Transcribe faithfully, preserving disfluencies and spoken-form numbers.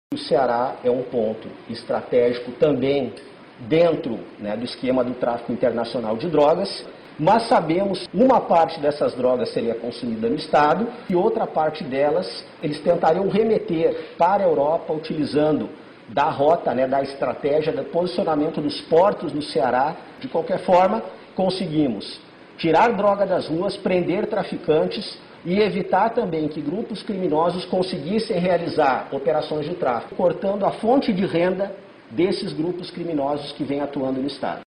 O Ceará é um ponto estratégico também dentro, né, do esquema do tráfico internacional de drogas, mas sabemos que uma parte dessas drogas seria consumida no Estado e outra parte delas eles tentariam remeter para a Europa utilizando da rota, né, da estratégia, do posicionamento dos portos no Ceará. De qualquer forma, conseguimos tirar droga das ruas, prender traficantes e evitar também que grupos criminosos conseguissem realizar operações de tráfico, cortando a fonte de renda desses grupos criminosos que vêm atuando no Estado.